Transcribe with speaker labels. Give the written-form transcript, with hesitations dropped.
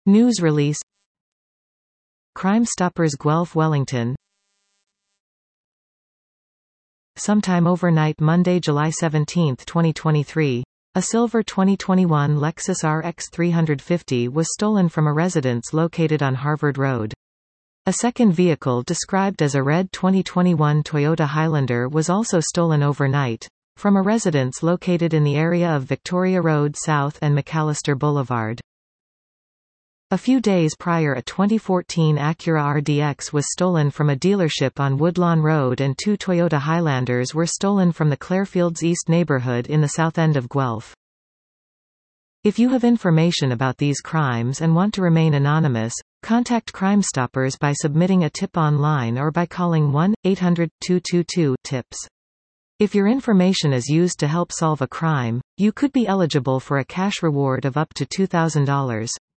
Speaker 1: News release. Crime Stoppers Guelph Wellington. Sometime overnight Monday, July 17, 2023, a silver 2021 Lexus RX 350 was stolen from a residence located on Harvard Road. A second vehicle described as a red 2021 Toyota Highlander was also stolen overnight, from a residence located in the area of Victoria Road South and McAllister Boulevard. A few days prior, a 2014 Acura RDX was stolen from a dealership on Woodlawn Road, and two Toyota Highlanders were stolen from the Clarefields East neighborhood in the south end of Guelph. If you have information about these crimes and want to remain anonymous, contact Crime Stoppers by submitting a tip online or by calling 1-800-222-TIPS. If your information is used to help solve a crime, you could be eligible for a cash reward of up to $2,000.